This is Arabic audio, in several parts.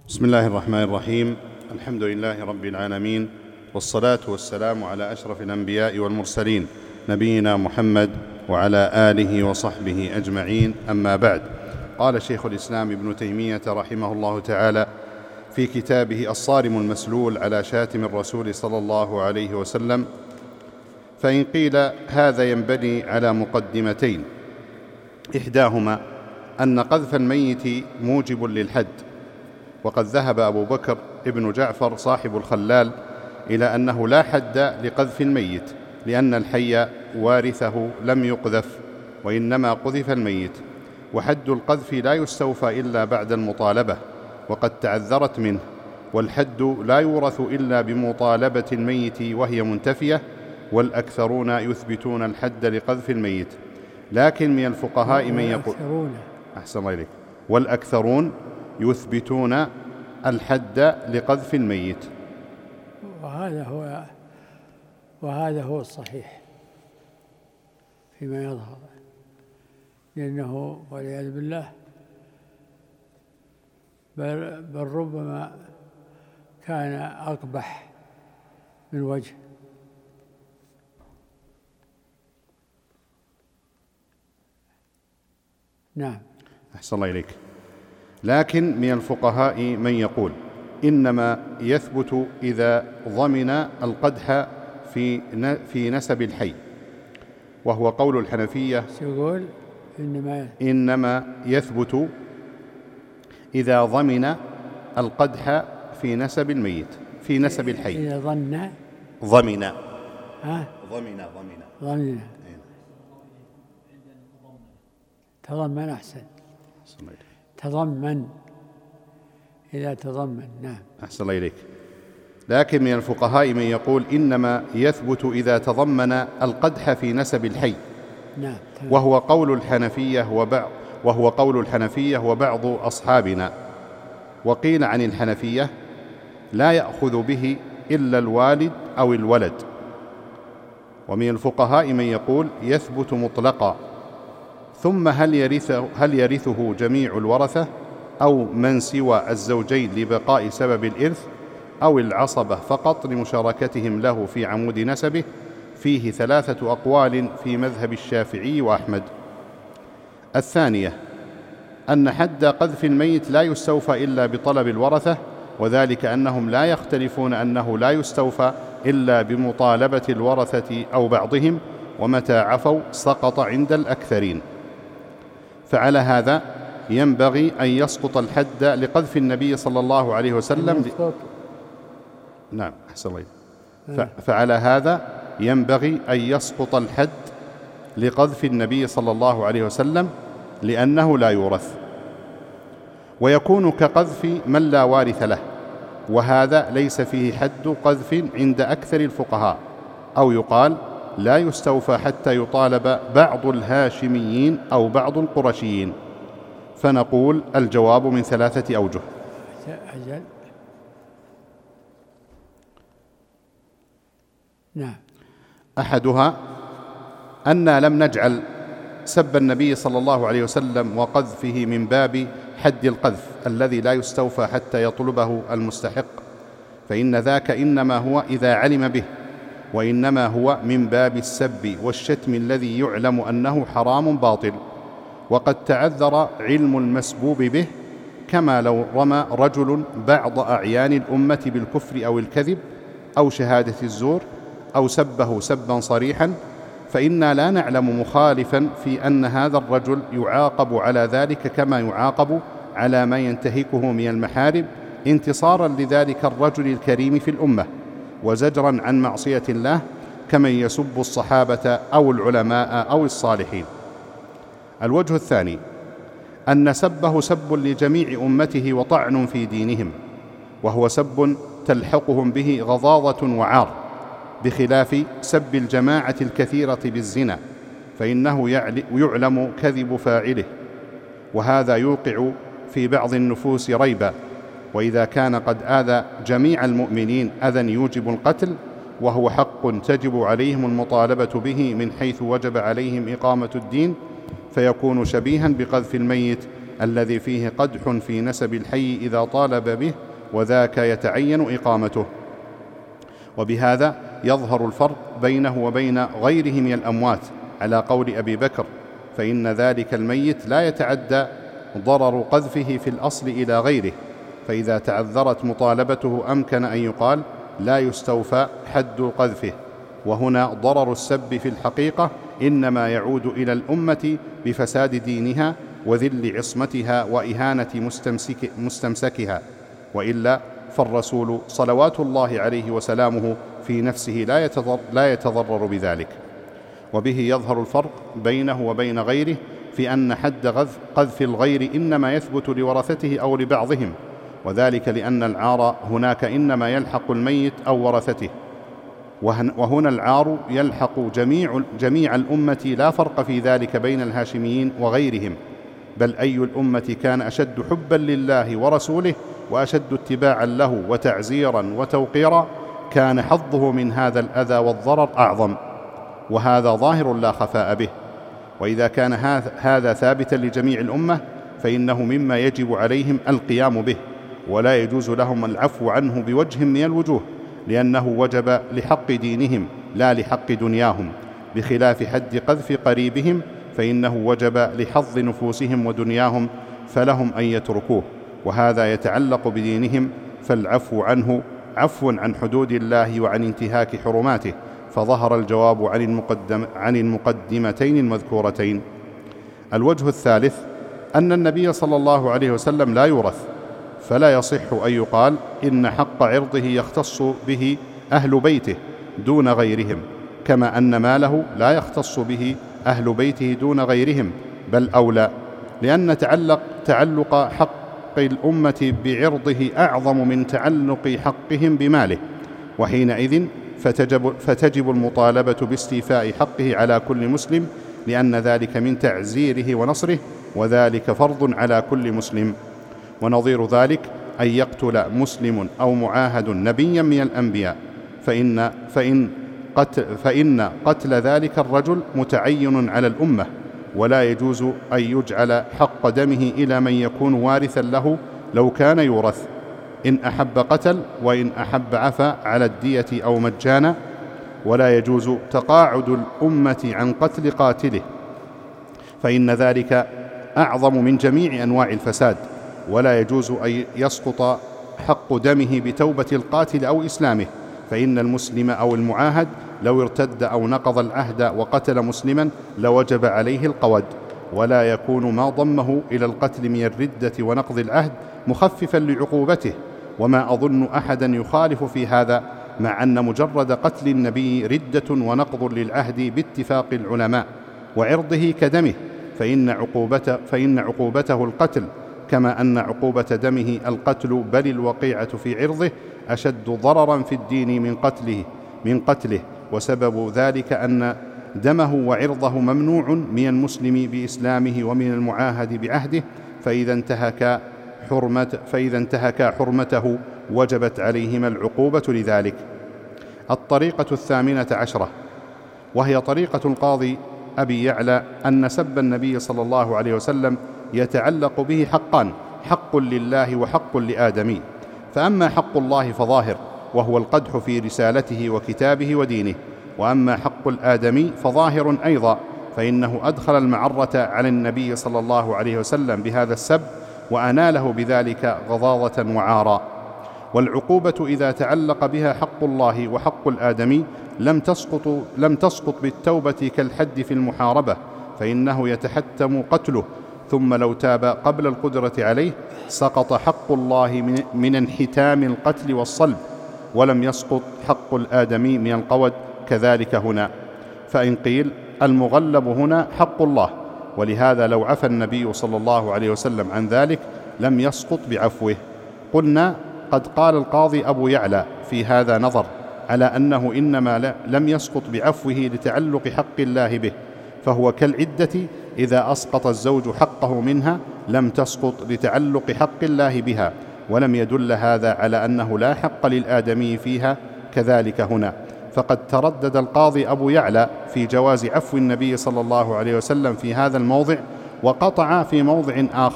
بسم الله الرحمن الرحيم. الحمد لله رب العالمين، والصلاة والسلام على أشرف الأنبياء والمرسلين نبينا محمد وعلى آله وصحبه أجمعين، أما بعد. قال شيخ الإسلام ابن تيمية رحمه الله تعالى في كتابه الصارم المسلول على شاتم الرسول صلى الله عليه وسلم: فإن قيل هذا ينبني على مقدمتين، إحداهما أن قذف الميت موجب للحد، وقد ذهب أبو بكر ابن جعفر صاحب الخلال إلى أنه لا حد لقذف الميت، لأن الحي وارثه لم يقذف، وإنما قذف الميت، وحد القذف لا يستوفى إلا بعد المطالبة، وقد تعذرت منه، والحد لا يورث إلا بمطالبة الميت وهي منتفية، والأكثرون يثبتون الحد لقذف الميت. لكن من الفقهاء من يقول أحسن الله إليك، والأكثرون يثبتون الحد لقذف الميت، وهذا هو الصحيح فيما يظهر، لأنه والعياذ بالله بل ربما كان أقبح من وجه. نعم. أحسن الله إليك. لكن من الفقهاء من يقول إنما يثبت إذا ضمن القدح في نسب الحي، وهو قول الحنفية. يقول إنما يثبت إذا ضمن القدح في نسب الميت، في نسب الحي. إذا ضمن تضمن أحسن، تضمن إذا تضمن. نعم. أحسن الله إليك. لكن من الفقهاء من يقول إنما يثبت إذا تضمن القدح في نسب الحي. نعم. وهو قول الحنفية وبعض أصحابنا. وقيل عن الحنفية لا يأخذ به إلا الوالد أو الولد. ومن الفقهاء من يقول يثبت مطلقا، ثم هل يرثه جميع الورثة أو من سوى الزوجين لبقاء سبب الإرث، أو العصبة فقط لمشاركتهم له في عمود نسبه؟ فيه 3 أقوال في مذهب الشافعي وأحمد. الثانية أن حد قذف الميت لا يستوفى إلا بطلب الورثة، وذلك أنهم لا يختلفون أنه لا يستوفى إلا بمطالبة الورثة أو بعضهم، ومتى عفوا سقط عند الأكثرين. فعلى هذا ينبغي أن يسقط الحد لقذف النبي صلى الله عليه وسلم. نعم. أحسن الله. فعلى هذا ينبغي أن يسقط الحد لقذف النبي صلى الله عليه وسلم، لأنه لا يورث، ويكون كقذف من لا وارث له، وهذا ليس فيه حد قذف عند أكثر الفقهاء، أو يقال لا يستوفى حتى يطالب بعض الهاشميين أو بعض القرشيين. فنقول الجواب من 3 أوجه. نعم. أحدها أن لم نجعل سب النبي صلى الله عليه وسلم وقذفه من باب حد القذف الذي لا يستوفى حتى يطلبه المستحق، فإن ذاك إنما هو إذا علم به، وإنما هو من باب السب والشتم الذي يعلم أنه حرام باطل، وقد تعذر علم المسبوب به، كما لو رمى رجل بعض أعيان الأمة بالكفر أو الكذب أو شهادة الزور، أو سبه سبا صريحا، فإنا لا نعلم مخالفا في أن هذا الرجل يعاقب على ذلك كما يعاقب على ما ينتهكه من المحارم، انتصارا لذلك الرجل الكريم في الأمة، وزجرا عن معصية الله، كمن يسب الصحابة أو العلماء أو الصالحين. الوجه الثاني أن سبه سب لجميع أمته وطعن في دينهم، وهو سب تلحقهم به غضاضة وعار، بخلاف سب الجماعة الكثيرة بالزنا، فإنه يعلم كذب فاعله، وهذا يوقع في بعض النفوس ريبا. وإذا كان قد آذى جميع المؤمنين أذى يوجب القتل، وهو حق تجب عليهم المطالبة به من حيث وجب عليهم إقامة الدين، فيكون شبيها بقذف الميت الذي فيه قدح في نسب الحي إذا طالب به، وذاك يتعين إقامته. وبهذا يظهر الفرق بينه وبين غيره من الأموات على قول أبي بكر، فإن ذلك الميت لا يتعدى ضرر قذفه في الأصل إلى غيره، فإذا تعذرت مطالبته أمكن أن يقال لا يستوفى حد قذفه. وهنا ضرر السب في الحقيقة إنما يعود إلى الأمة بفساد دينها وذل عصمتها وإهانة مستمسكها، وإلا فالرسول صلوات الله عليه وسلامه في نفسه لا يتضرر بذلك. وبه يظهر الفرق بينه وبين غيره في أن حد قذف الغير إنما يثبت لورثته أو لبعضهم، وذلك لأن العار هناك إنما يلحق الميت أو ورثته، وهنا العار يلحق جميع الأمة، لا فرق في ذلك بين الهاشميين وغيرهم، بل أي الأمة كان أشد حبا لله ورسوله وأشد اتباعا له وتعزيرا وتوقيرا كان حظه من هذا الأذى والضرر أعظم، وهذا ظاهر لا خفاء به. وإذا كان هذا ثابتا لجميع الأمة فإنه مما يجب عليهم القيام به، ولا يجوز لهم العفو عنه بوجه من الوجوه، لأنه وجب لحق دينهم لا لحق دنياهم، بخلاف حد قذف قريبهم فإنه وجب لحظ نفوسهم ودنياهم، فلهم أن يتركوه، وهذا يتعلق بدينهم، فالعفو عنه عفو عن حدود الله وعن انتهاك حرماته. فظهر الجواب عن المقدمتين المذكورتين. الوجه الثالث أن النبي صلى الله عليه وسلم لا يورث، فلا يصح أن يقال إن حق عرضه يختص به أهل بيته دون غيرهم، كما أن ماله لا يختص به أهل بيته دون غيرهم، بل أولى، لأن تعلق حق الأمة بعرضه أعظم من تعلق حقهم بماله، وحينئذ فتجب المطالبة باستيفاء حقه على كل مسلم، لأن ذلك من تعزيره ونصره، وذلك فرض على كل مسلم. ونظير ذلك أن يقتل مسلم أو معاهد نبيا من الأنبياء، فإن قتل ذلك الرجل متعين على الأمة، ولا يجوز أن يجعل حق دمه إلى من يكون وارثا له لو كان يورث، إن أحب قتل وإن أحب عفا على الدية أو مجانا، ولا يجوز تقاعد الأمة عن قتل قاتله، فإن ذلك أعظم من جميع أنواع الفساد، ولا يجوز أن يسقط حق دمه بتوبة القاتل أو إسلامه، فإن المسلم أو المعاهد لو ارتد أو نقض العهد وقتل مسلما لوجب عليه القود، ولا يكون ما ضمه إلى القتل من الردة ونقض العهد مخففا لعقوبته. وما أظن أحدا يخالف في هذا، مع أن مجرد قتل النبي ردة ونقض للعهد باتفاق العلماء، وعرضه كدمه، فإن عقوبته القتل، كما أن عقوبة دمه القتل، بل الوقيعة في عرضه أشد ضررا في الدين من قتله، وسبب ذلك أن دمه وعرضه ممنوع من المسلم بإسلامه ومن المعاهد بعهده، فإذا انتهكا حرمته وجبت عليهما العقوبة لذلك. الطريقة 18، وهي طريقة القاضي أبي يعلى، أن سب النبي صلى الله عليه وسلم يتعلق به حقان: حق لله وحق لآدمي. فأما حق الله فظاهر، وهو القدح في رسالته وكتابه ودينه، وأما حق الآدمي فظاهر أيضا، فإنه أدخل المعرة على النبي صلى الله عليه وسلم بهذا السب، وأناله بذلك غضاضة وعارا. والعقوبة إذا تعلق بها حق الله وحق الآدمي لم تسقط بالتوبة كالحد في المحاربة، فإنه يتحتم قتله، ثم لو تاب قبل القدرة عليه سقط حق الله من انحتام القتل والصلب، ولم يسقط حق الآدمي من القود، كذلك هنا. فإن قيل المغلب هنا حق الله، ولهذا لو عفى النبي صلى الله عليه وسلم عن ذلك لم يسقط بعفوه. قلنا قد قال القاضي أبو يعلى في هذا نظر، على أنه إنما لم يسقط بعفوه لتعلق حق الله به، فهو كالعدة إذا أسقط الزوج حقه منها لم تسقط لتعلق حق الله بها، ولم يدل هذا على أنه لا حق للآدمي فيها، كذلك هنا. فقد تردد القاضي أبو يعلى في جواز عفو النبي صلى الله عليه وسلم في هذا الموضع، وقطع في موضع آخر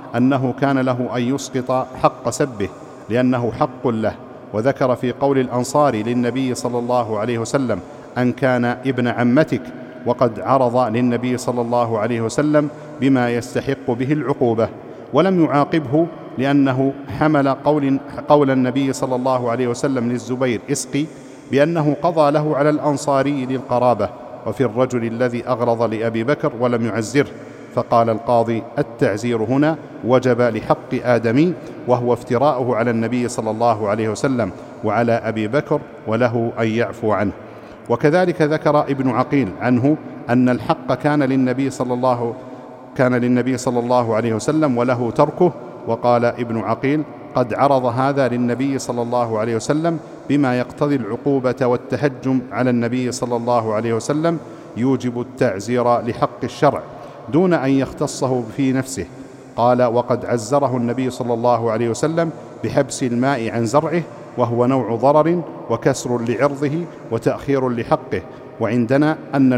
أنه كان له أن يسقط حق سبه لأنه حق له، وذكر في قول الأنصاري للنبي صلى الله عليه وسلم أن كان ابن عمتك، وقد عرض للنبي صلى الله عليه وسلم بما يستحق به العقوبة، ولم يعاقبه لأنه حمل قول النبي صلى الله عليه وسلم للزبير اسقي بأنه قضى له على الأنصاري للقرابة، وفي الرجل الذي أغرض لأبي بكر ولم يعزره. فقال القاضي: التعزير هنا وجب لحق آدمي، وهو افتراءه على النبي صلى الله عليه وسلم وعلى أبي بكر، وله أن يعفو عنه. وكذلك ذكر ابن عقيل عنه أن الحق كان للنبي صلى الله عليه وسلم وله تركه. وقال ابن عقيل: قد عرض هذا للنبي صلى الله عليه وسلم بما يقتضي العقوبة والتهجم على النبي صلى الله عليه وسلم، يوجب التعزير لحق الشرع دون أن يختصه في نفسه. قال: وقد عزره النبي صلى الله عليه وسلم بحبس الماء عن زرعه، وهو نوع ضرر وكسر لعرضه وتأخير لحقه. وعندنا أن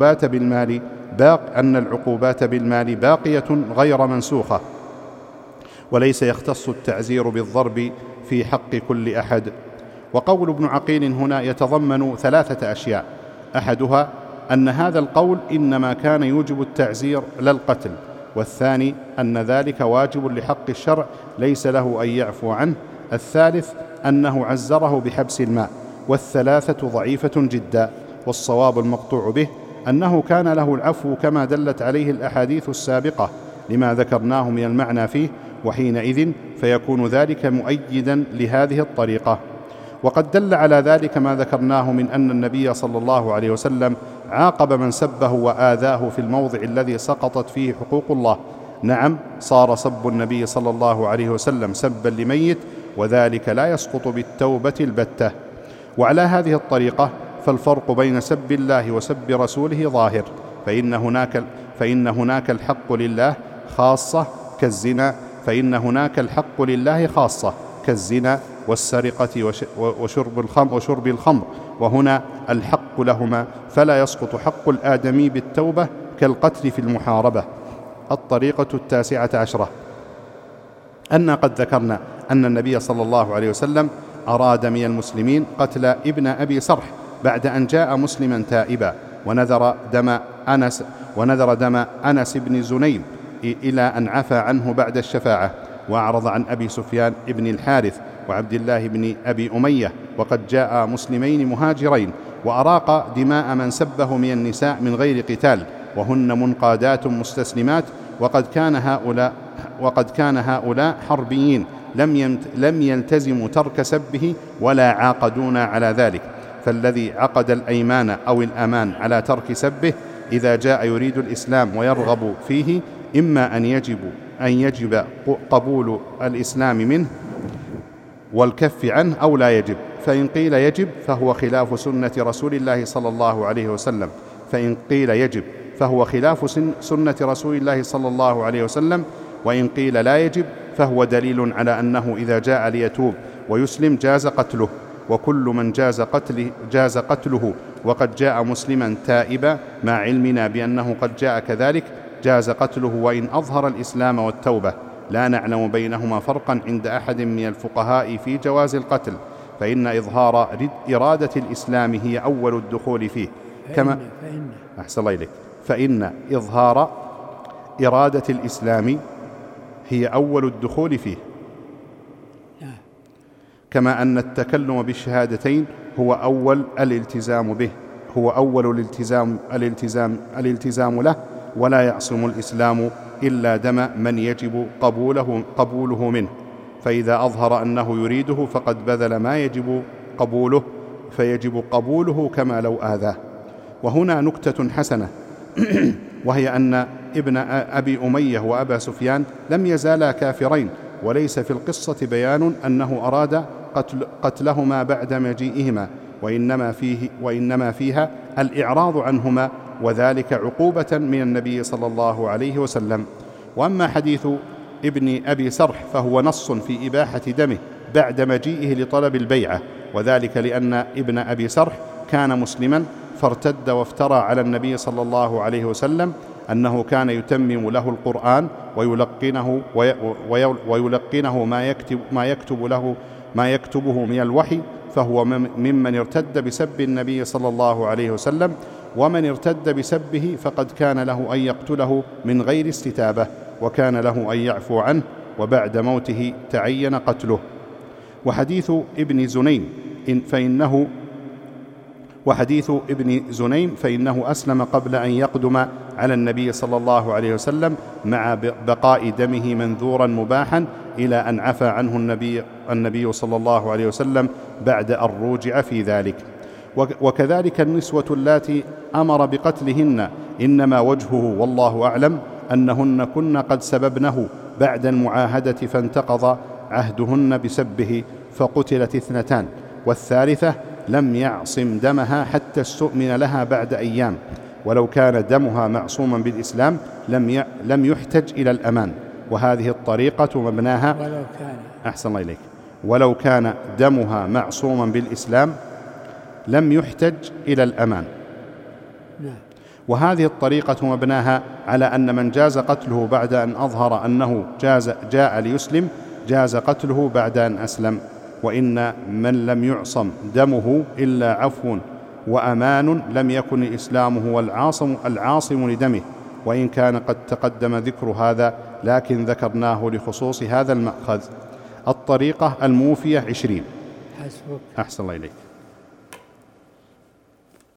العقوبات بالمال باقية غير منسوخة، وليس يختص التعزير بالضرب في حق كل أحد. وقول ابن عقيل هنا يتضمن 3 أشياء: أحدها أن هذا القول إنما كان يوجب التعزير لا القتل، والثاني أن ذلك واجب لحق الشرع ليس له أن يعفو عنه، الثالث أنه عزره بحبس الماء، والثلاثة ضعيفة جدا. والصواب المقطوع به أنه كان له العفو كما دلت عليه الأحاديث السابقة لما ذكرناه من المعنى فيه، وحينئذ فيكون ذلك مؤيدا لهذه الطريقة. وقد دل على ذلك ما ذكرناه من أن النبي صلى الله عليه وسلم عاقب من سبه وآذاه في الموضع الذي سقطت فيه حقوق الله. نعم، صار سب النبي صلى الله عليه وسلم سبا لميت، وذلك لا يسقط بالتوبة البتة. وعلى هذه الطريقة فالفرق بين سب الله وسب رسوله ظاهر، فإن هناك الحق لله خاصة كالزنا والسرقة وشرب الخمر، وهنا الحق لهما، فلا يسقط حق الآدمي بالتوبة كالقتل في المحاربة. الطريقة 19 أن قد ذكرنا أن النبي صلى الله عليه وسلم أراد من المسلمين قتل ابن أبي سرح بعد أن جاء مسلما تائبا، ونذر دم أنس بن زنيم إلى أن عفى عنه بعد الشفاعة، وأعرض عن أبي سفيان ابن الحارث وعبد الله بن أبي أمية، وقد جاء مسلمين مهاجرين، وأراق دماء من سبه من النساء من غير قتال، وهن منقادات مستسلمات، وقد كان هؤلاء حربيين لم يلتزموا ترك سبه ولا عاقدون على ذلك. فالذي عقد الأيمان أو الأمان على ترك سبه إذا جاء يريد الإسلام ويرغب فيه، إما أن يجب قبول الإسلام منه والكف عنه، أو لا يجب. فإن قيل يجب فهو خلاف سنة رسول الله صلى الله عليه وسلم، وإن قيل لا يجب فهو دليل على أنه إذا جاء ليتوب ويسلم جاز قتله، وكل من جاز قتله وقد جاء مسلما تائبا مع علمنا بأنه قد جاء كذلك جاز قتله وإن أظهر الإسلام والتوبة. لا نعلم بينهما فرقا عند أحد من الفقهاء في جواز القتل، فإن إظهار إرادة الإسلام هي أول الدخول فيه، فإن إظهار إرادة الإسلام هي أول الدخول فيه، كما أن التكلم بالشهادتين هو أول الالتزام له، ولا يعصم الإسلام إلا دم من يجب قبوله منه، فإذا أظهر أنه يريده فقد بذل ما يجب قبوله، فيجب قبوله كما لو آذاه. وهنا نكتة حسنة وهي أن ابن أبي أمية وأبا سفيان لم يزالا كافرين، وليس في القصة بيان أنه أراد قتلهما بعد مجيئهما، وإنما فيها الإعراض عنهما، وذلك عقوبة من النبي صلى الله عليه وسلم. وأما حديث ابن أبي سرح فهو نص في إباحة دمه بعد مجيئه لطلب البيعة، وذلك لأن ابن أبي سرح كان مسلما فارتد وافترى على النبي صلى الله عليه وسلم أنه كان يتمم له القرآن ويلقنه ما يكتبه من الوحي، فهو ممن ارتد بسب النبي صلى الله عليه وسلم، ومن ارتد بسبه فقد كان له أن يقتله من غير استتابة، وكان له أن يعفو عنه، وبعد موته تعين قتله. وحديث ابن زنيم فإنه أسلم قبل أن يقدم على النبي صلى الله عليه وسلم، مع بقاء دمه منذورا مباحا إلى أن عفى عنه النبي صلى الله عليه وسلم بعد أن روجع في ذلك. وكذلك النسوة اللاتي أمر بقتلهن إنما وجهه والله أعلم أنهن كن قد سببنه بعد المعاهدة، فانتقض عهدهن بسبه فقتلت 2، والثالثة لم يعصم دمها حتى استؤمن لها بعد أيام، ولو كان دمها معصوما بالإسلام لم يحتج إلى الأمان. وهذه الطريقة مبناها أحسن الله إليك، ولو كان دمها معصوما بالإسلام لم يحتج إلى الأمان. وهذه الطريقة مبناها على أن من جاز قتله بعد أن أظهر أنه جاء ليسلم جاز قتله بعد أن أسلم. وإن من لم يعصم دمه إلا عفو وأمان لم يكن الإسلام هو العاصم لدمه، وإن كان قد تقدم ذكر هذا، لكن ذكرناه لخصوص هذا المأخذ. الطريقة الموفية 20. أحسن الله إليك.